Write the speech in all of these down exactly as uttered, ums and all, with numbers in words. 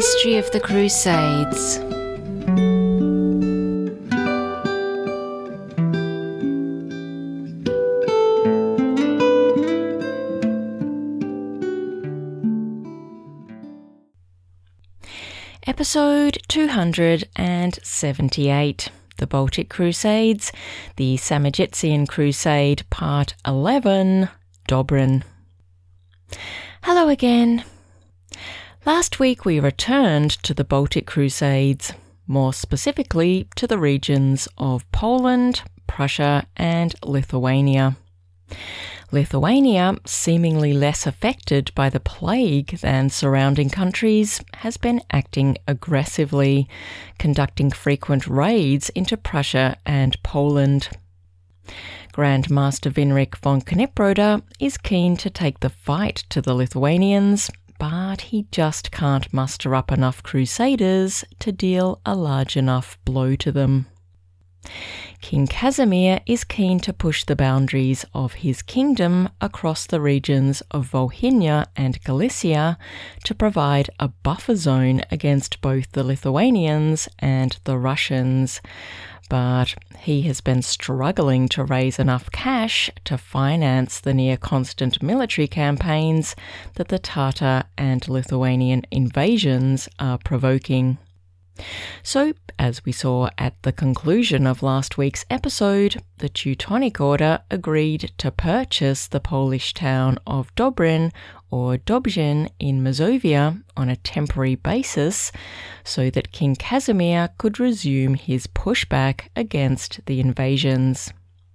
History of the Crusades. Episode two hundred seventy-eight, The Baltic Crusades, the Samogitsian Crusade, Part eleven, Dobrin. Hello again. Last week we returned to the Baltic Crusades, more specifically to the regions of Poland, Prussia and Lithuania. Lithuania, seemingly less affected by the plague than surrounding countries, has been acting aggressively, conducting frequent raids into Prussia and Poland. Grand Master Winrich von Kniproder is keen to take the fight to the Lithuanians, but he just can't muster up enough crusaders to deal a large enough blow to them. King Casimir is keen to push the boundaries of his kingdom across the regions of Volhynia and Galicia to provide a buffer zone against both the Lithuanians and the Russians. But he has been struggling to raise enough cash to finance the near-constant military campaigns that the Tatar and Lithuanian invasions are provoking. So, as we saw at the conclusion of last week's episode, the Teutonic Order agreed to purchase the Polish town of Dobrin or Dobrzyn in Mazovia on a temporary basis so that King Casimir could resume his pushback against the invasions.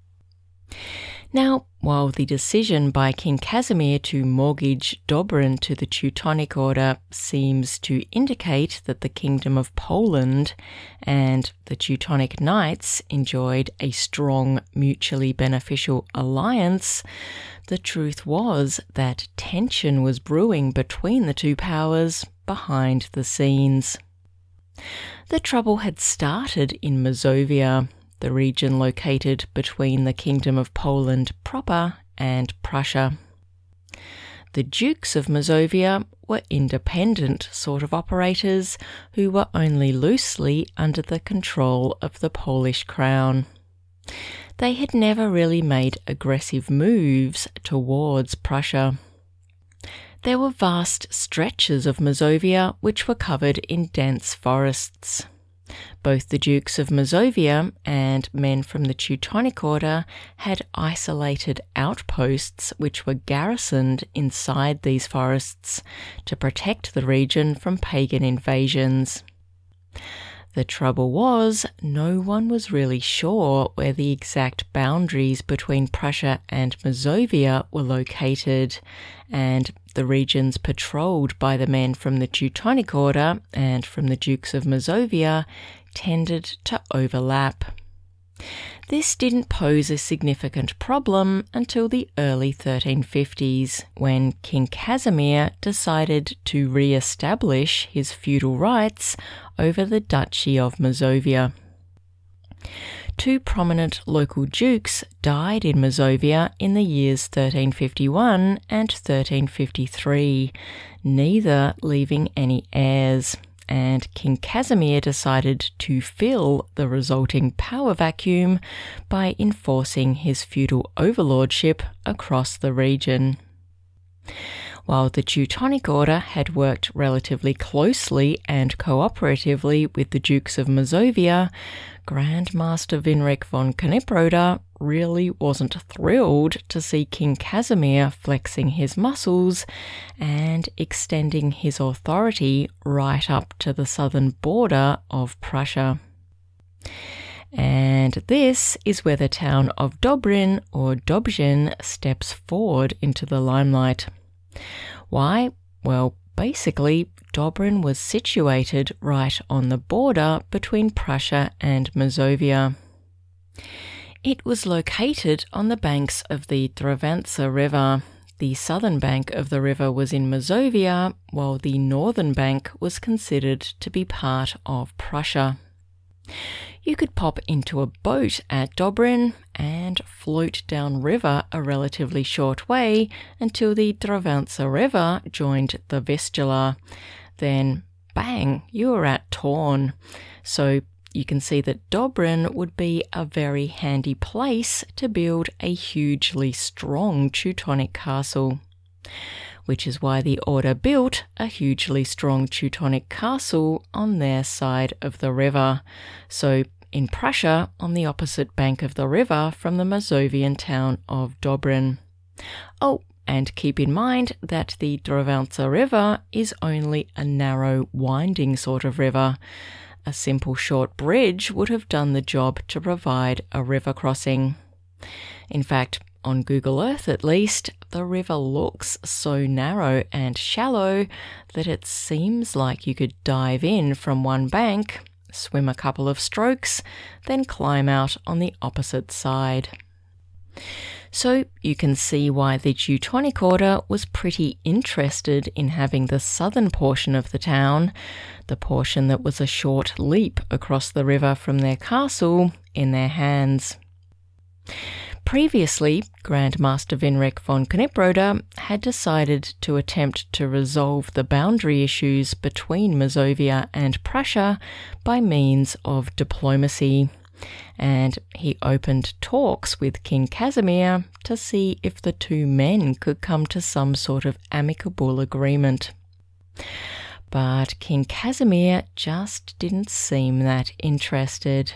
Now, while the decision by King Casimir to mortgage Dobrin to the Teutonic Order seems to indicate that the Kingdom of Poland and the Teutonic Knights enjoyed a strong, mutually beneficial alliance, the truth was that tension was brewing between the two powers behind the scenes. The trouble had started in Mazovia, the region located between the Kingdom of Poland proper and Prussia. The Dukes of Mazovia were independent sort of operators who were only loosely under the control of the Polish crown. They had never really made aggressive moves towards Prussia. There were vast stretches of Mazovia which were covered in dense forests. Both the Dukes of Mazovia and men from the Teutonic Order had isolated outposts which were garrisoned inside these forests to protect the region from pagan invasions. The trouble was, no one was really sure where the exact boundaries between Prussia and Mazovia were located, and the regions patrolled by the men from the Teutonic Order and from the Dukes of Mazovia tended to overlap. This didn't pose a significant problem until the early thirteen fifties, when King Casimir decided to re-establish his feudal rights over the Duchy of Mazovia. Two prominent local dukes died in Mazovia in the years thirteen fifty-one and thirteen fifty-three, neither leaving any heirs, and King Casimir decided to fill the resulting power vacuum by enforcing his feudal overlordship across the region. While the Teutonic Order had worked relatively closely and cooperatively with the Dukes of Mazovia, Grand Master Winrich von Kniproder really wasn't thrilled to see King Casimir flexing his muscles and extending his authority right up to the southern border of Prussia. And this is where the town of Dobrin or Dobrzyn steps forward into the limelight. Why? Well, basically, Dobrin was situated right on the border between Prussia and Mazovia. It was located on the banks of the Drvanca River. The southern bank of the river was in Mazovia, while the northern bank was considered to be part of Prussia. You could pop into a boat at Dobrin and float downriver a relatively short way until the Drvanca River joined the Vistula. Then bang, you are at Torn. So you can see that Dobrin would be a very handy place to build a hugely strong Teutonic castle, which is why the Order built a hugely strong Teutonic castle on their side of the river, so in Prussia on the opposite bank of the river from the Masovian town of Dobrin. Oh, and keep in mind that the Drvanca River is only a narrow, winding sort of river. A simple short bridge would have done the job to provide a river crossing. In fact, on Google Earth at least, the river looks so narrow and shallow that it seems like you could dive in from one bank, swim a couple of strokes, then climb out on the opposite side. So you can see why the Teutonic Order was pretty interested in having the southern portion of the town, the portion that was a short leap across the river from their castle, in their hands. Previously, Grand Master Winrich von Knipproder had decided to attempt to resolve the boundary issues between Masovia and Prussia by means of diplomacy, and he opened talks with King Casimir to see if the two men could come to some sort of amicable agreement. But King Casimir just didn't seem that interested.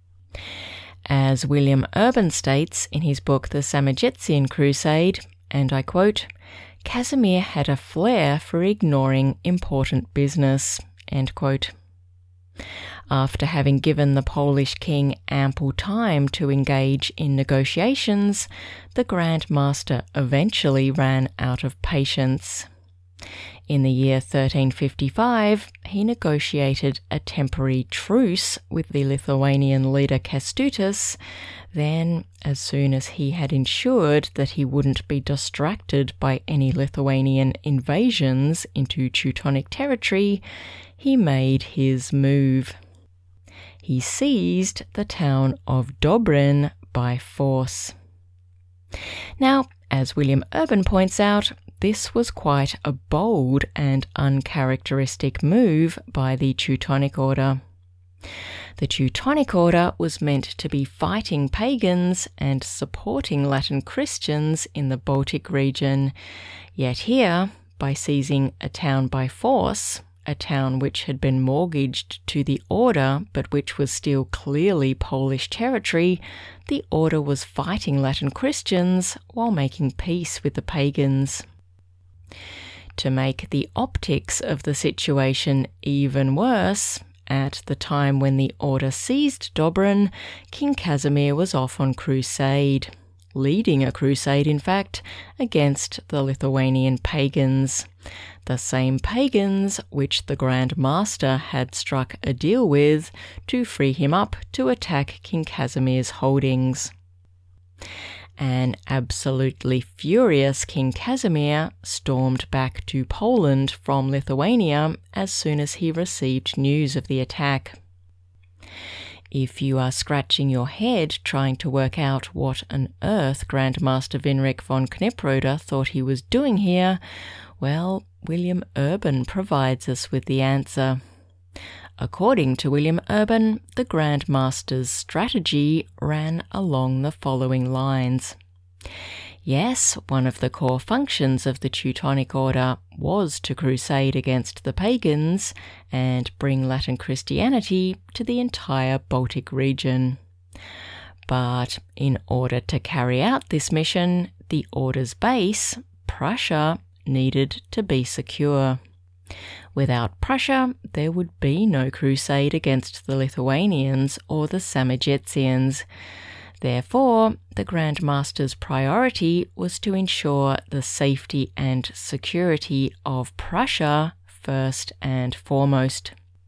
As William Urban states in his book The Samojetzian Crusade, and I quote, "Casimir had a flair for ignoring important business," end quote. After having given the Polish king ample time to engage in negotiations, the Grand Master eventually ran out of patience. In the year thirteen fifty-five, he negotiated a temporary truce with the Lithuanian leader Kęstutis. Then, as soon as he had ensured that he wouldn't be distracted by any Lithuanian invasions into Teutonic territory, he made his move. He seized the town of Dobrin by force. Now, as William Urban points out, this was quite a bold and uncharacteristic move by the Teutonic Order. The Teutonic Order was meant to be fighting pagans and supporting Latin Christians in the Baltic region, yet here, by seizing a town by force, a town which had been mortgaged to the Order but which was still clearly Polish territory, the Order was fighting Latin Christians while making peace with the pagans. To make the optics of the situation even worse, at the time when the Order seized Dobrin, King Casimir was off on crusade, leading a crusade, in fact, against the Lithuanian pagans, the same pagans which the Grand Master had struck a deal with to free him up to attack King Casimir's holdings. An absolutely furious King Casimir stormed back to Poland from Lithuania as soon as he received news of the attack. If you are scratching your head trying to work out what on earth Grand Master Winrich von Knipproder thought he was doing here, well, William Urban provides us with the answer. According to William Urban, the Grand Master's strategy ran along the following lines. Yes, one of the core functions of the Teutonic Order was to crusade against the pagans and bring Latin Christianity to the entire Baltic region. But in order to carry out this mission, the Order's base, Prussia, needed to be secure. Without Prussia, there would be no crusade against the Lithuanians or the Samojetzians. Therefore, the Grand Master's priority was to ensure the safety and security of Prussia first and foremost.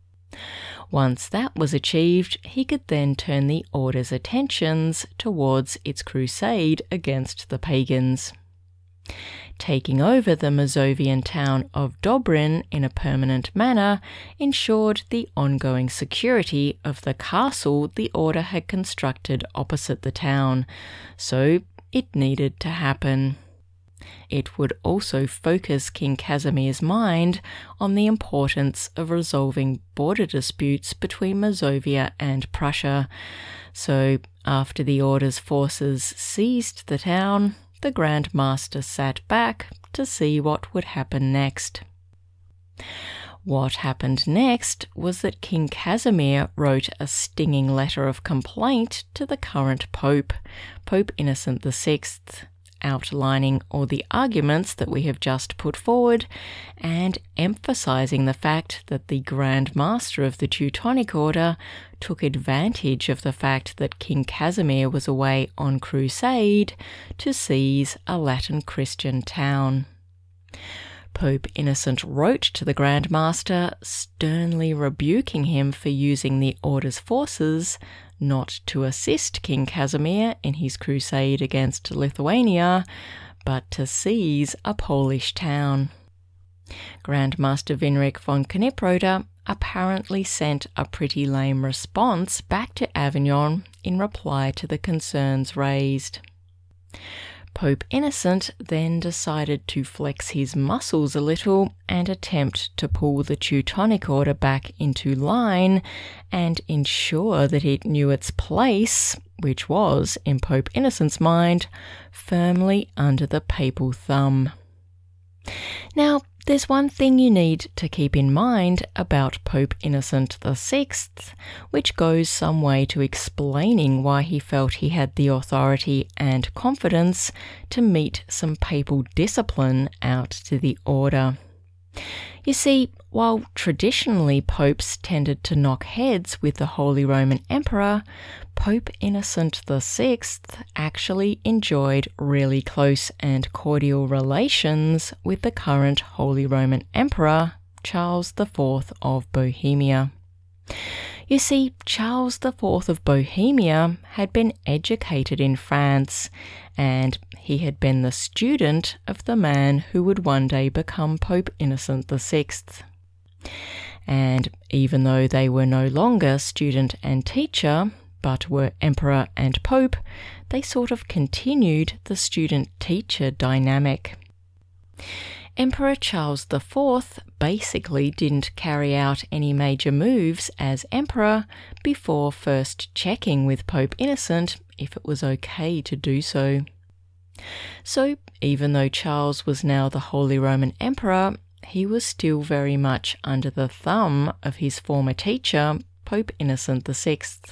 Once that was achieved, he could then turn the Order's attentions towards its crusade against the pagans. Taking over the Masovian town of Dobrin in a permanent manner ensured the ongoing security of the castle the Order had constructed opposite the town, so it needed to happen. It would also focus King Casimir's mind on the importance of resolving border disputes between Mazovia and Prussia. So, after the Order's forces seized the town, the Grand Master sat back to see what would happen next. What happened next was that King Casimir wrote a stinging letter of complaint to the current Pope, Pope Innocent the Sixth, outlining all the arguments that we have just put forward and emphasizing the fact that the Grand Master of the Teutonic Order took advantage of the fact that King Casimir was away on crusade to seize a Latin Christian town. Pope Innocent wrote to the Grand Master, sternly rebuking him for using the Order's forces not to assist King Casimir in his crusade against Lithuania, but to seize a Polish town. Grand Master Winrich von Knipproder apparently sent a pretty lame response back to Avignon in reply to the concerns raised. Pope Innocent then decided to flex his muscles a little and attempt to pull the Teutonic Order back into line and ensure that it knew its place, which was, in Pope Innocent's mind, firmly under the papal thumb. Now, there's one thing you need to keep in mind about Pope Innocent the Sixth, which goes some way to explaining why he felt he had the authority and confidence to mete some papal discipline out to the order. You see, while traditionally popes tended to knock heads with the Holy Roman Emperor, Pope Innocent the Sixth actually enjoyed really close and cordial relations with the current Holy Roman Emperor, Charles the Fourth of Bohemia. You see, Charles the Fourth of Bohemia had been educated in France, and he had been the student of the man who would one day become Pope Innocent the Sixth. And even though they were no longer student and teacher, but were emperor and pope, they sort of continued the student-teacher dynamic. Emperor Charles the Fourth basically didn't carry out any major moves as emperor before first checking with Pope Innocent if it was okay to do so. So, even though Charles was now the Holy Roman Emperor, he was still very much under the thumb of his former teacher, Pope Innocent the Sixth.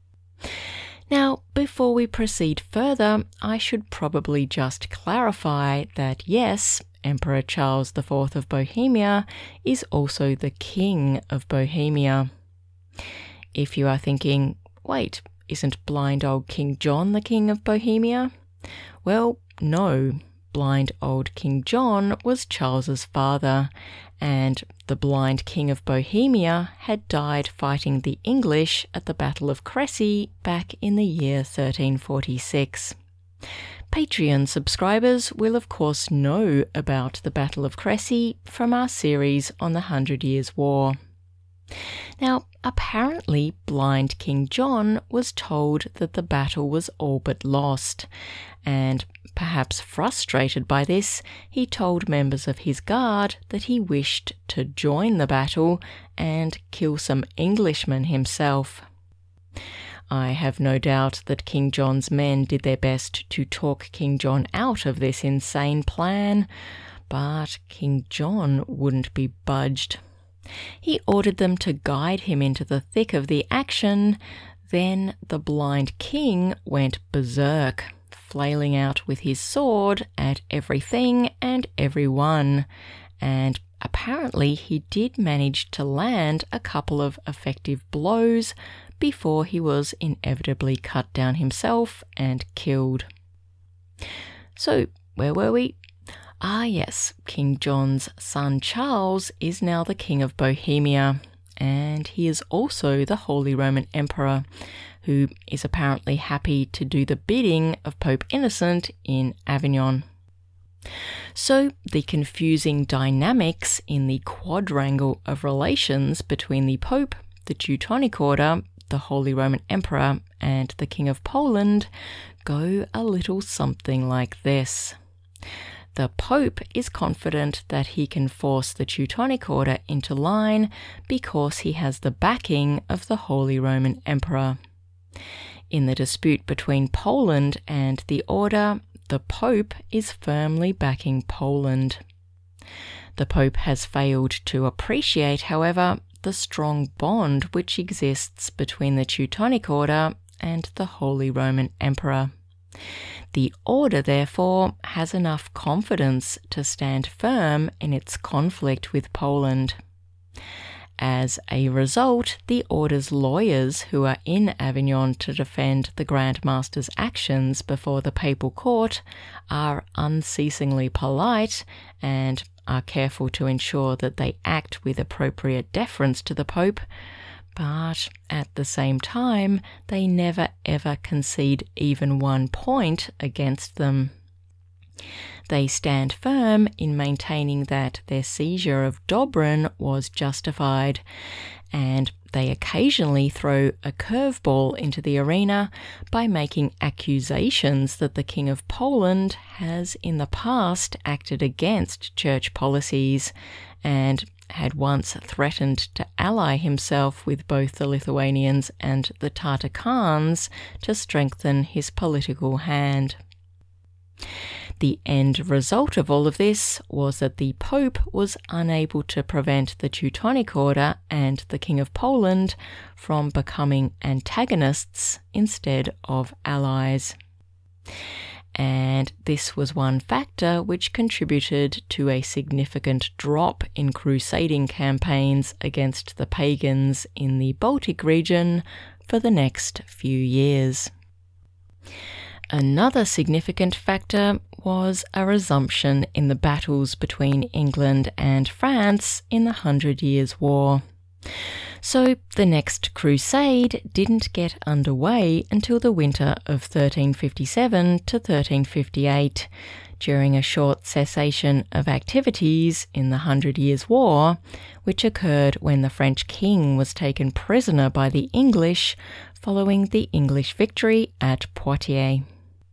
Now, before we proceed further, I should probably just clarify that yes, Emperor Charles the Fourth of Bohemia is also the King of Bohemia. If you are thinking, wait, isn't blind old King John the King of Bohemia? Well, no. Blind old King John was Charles's father, and the blind King of Bohemia had died fighting the English at the Battle of Crécy back in the year thirteen forty-six. Patreon subscribers will of course know about the Battle of Crécy from our series on the Hundred Years' War. Now, apparently blind King John was told that the battle was all but lost, and perhaps frustrated by this, he told members of his guard that he wished to join the battle and kill some Englishmen himself. I have no doubt that King John's men did their best to talk King John out of this insane plan, but King John wouldn't be budged. He ordered them to guide him into the thick of the action. Then the blind king went berserk, flailing out with his sword at everything and everyone, and apparently he did manage to land a couple of effective blows before he was inevitably cut down himself and killed. So, where were we? Ah yes, King John's son Charles is now the King of Bohemia, and he is also the Holy Roman Emperor, who is apparently happy to do the bidding of Pope Innocent in Avignon. So the confusing dynamics in the quadrangle of relations between the Pope, the Teutonic Order, the Holy Roman Emperor, and the King of Poland go a little something like this. The Pope is confident that he can force the Teutonic Order into line because he has the backing of the Holy Roman Emperor. In the dispute between Poland and the Order, the Pope is firmly backing Poland. The Pope has failed to appreciate, however, the strong bond which exists between the Teutonic Order and the Holy Roman Emperor. The Order, therefore, has enough confidence to stand firm in its conflict with Poland. As a result, the Order's lawyers who are in Avignon to defend the Grand Master's actions before the papal court are unceasingly polite and are careful to ensure that they act with appropriate deference to the Pope, but at the same time, they never ever concede even one point against them. They stand firm in maintaining that their seizure of Dobrin was justified, and they occasionally throw a curveball into the arena by making accusations that the King of Poland has in the past acted against church policies and had once threatened to ally himself with both the Lithuanians and the Tatar Khans to strengthen his political hand. The end result of all of this was that the Pope was unable to prevent the Teutonic Order and the King of Poland from becoming antagonists instead of allies. And this was one factor which contributed to a significant drop in crusading campaigns against the pagans in the Baltic region for the next few years. Another significant factor was a resumption in the battles between England and France in the Hundred Years' War. So the next crusade didn't get underway until the winter of thirteen fifty-seven to thirteen fifty-eight, during a short cessation of activities in the Hundred Years' War, which occurred when the French king was taken prisoner by the English following the English victory at Poitiers.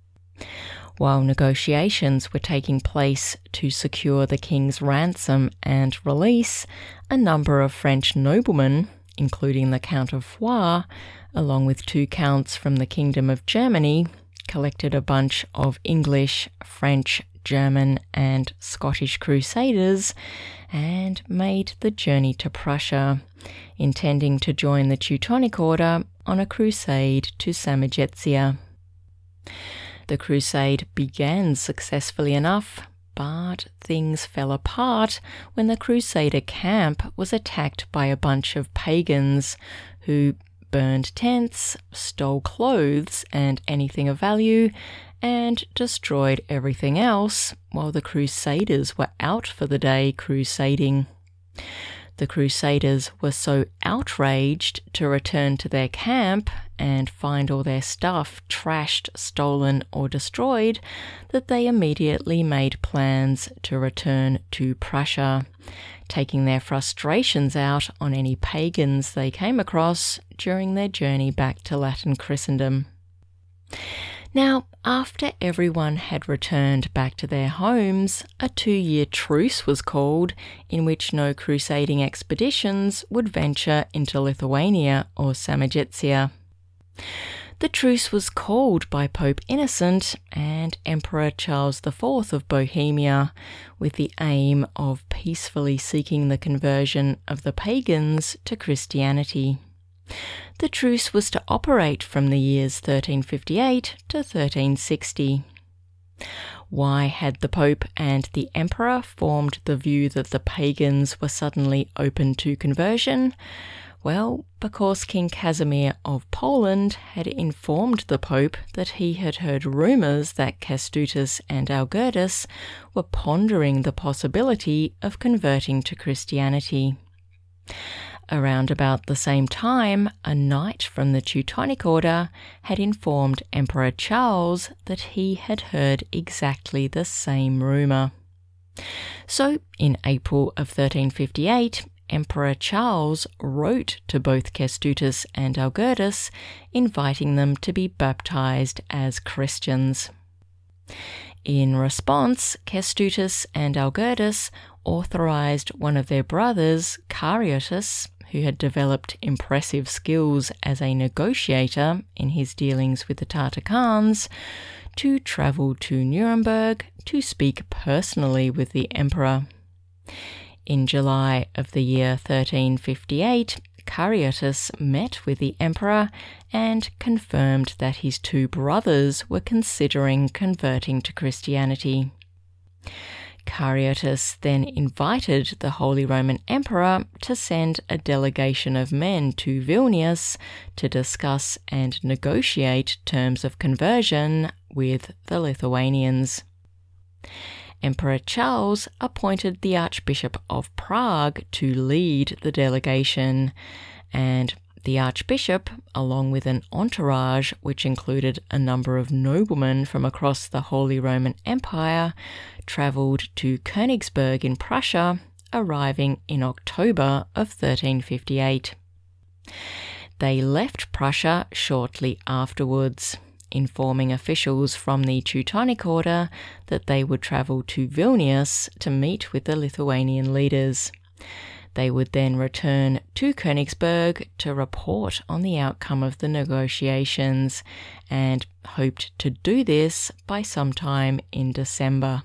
While negotiations were taking place to secure the king's ransom and release, a number of French noblemen, including the Count of Foix, along with two counts from the Kingdom of Germany, collected a bunch of English, French, German, and Scottish crusaders and made the journey to Prussia, intending to join the Teutonic Order on a crusade to Samogezia. The crusade began successfully enough, but things fell apart when the Crusader camp was attacked by a bunch of pagans who burned tents, stole clothes and anything of value, and destroyed everything else while the Crusaders were out for the day crusading. The Crusaders were so outraged to return to their camp and find all their stuff trashed, stolen, or destroyed that they immediately made plans to return to Prussia, taking their frustrations out on any pagans they came across during their journey back to Latin Christendom. Now, after everyone had returned back to their homes, a two-year truce was called in which no crusading expeditions would venture into Lithuania or Samogezia. The truce was called by Pope Innocent and Emperor Charles the Fourth of Bohemia, with the aim of peacefully seeking the conversion of the pagans to Christianity. The truce was to operate from the years thirteen fifty-eight to thirteen sixty. Why had the Pope and the Emperor formed the view that the pagans were suddenly open to conversion? Well, because King Casimir of Poland had informed the Pope that he had heard rumours that Kęstutis and Algirdas were pondering the possibility of converting to Christianity. Around about the same time, a knight from the Teutonic Order had informed Emperor Charles that he had heard exactly the same rumour. So, in April of thirteen fifty-eight, Emperor Charles wrote to both Kęstutis and Algirdas, inviting them to be baptized as Christians. In response, Kęstutis and Algirdas authorized one of their brothers, Cariotis, who had developed impressive skills as a negotiator in his dealings with the Tatar Khans, to travel to Nuremberg to speak personally with the emperor. In July of the year thirteen fifty-eight, Cariotis met with the emperor and confirmed that his two brothers were considering converting to Christianity. Cariotis then invited the Holy Roman Emperor to send a delegation of men to Vilnius to discuss and negotiate terms of conversion with the Lithuanians. Emperor Charles appointed the Archbishop of Prague to lead the delegation, and the Archbishop, along with an entourage which included a number of noblemen from across the Holy Roman Empire, travelled to Königsberg in Prussia, arriving in October of thirteen fifty-eight. They left Prussia shortly afterwards, informing officials from the Teutonic Order that they would travel to Vilnius to meet with the Lithuanian leaders. They would then return to Königsberg to report on the outcome of the negotiations and hoped to do this by sometime in December.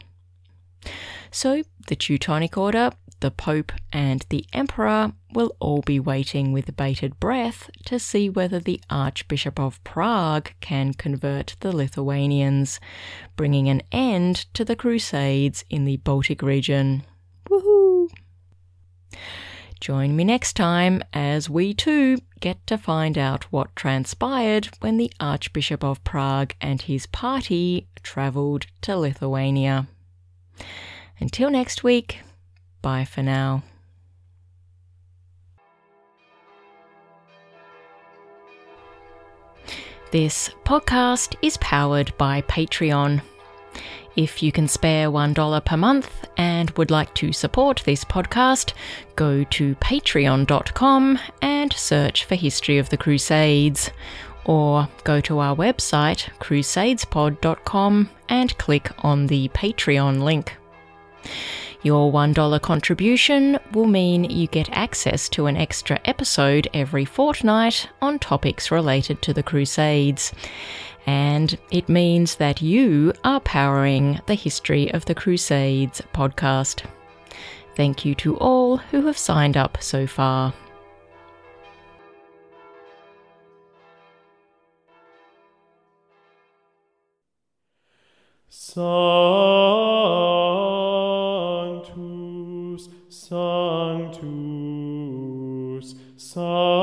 So the Teutonic Order, the Pope and the Emperor will all be waiting with bated breath to see whether the Archbishop of Prague can convert the Lithuanians, bringing an end to the Crusades in the Baltic region. Woohoo! Join me next time as we too get to find out what transpired when the Archbishop of Prague and his party travelled to Lithuania. Until next week, bye for now. This podcast is powered by Patreon. If you can spare one dollar per month and would like to support this podcast, go to patreon dot com and search for History of the Crusades, or go to our website crusadespod dot com and click on the Patreon link. Your one dollar contribution will mean you get access to an extra episode every fortnight on topics related to the Crusades. And it means that you are powering the History of the Crusades podcast. Thank you to all who have signed up so far. Sanctus, Sanctus, Sanctus.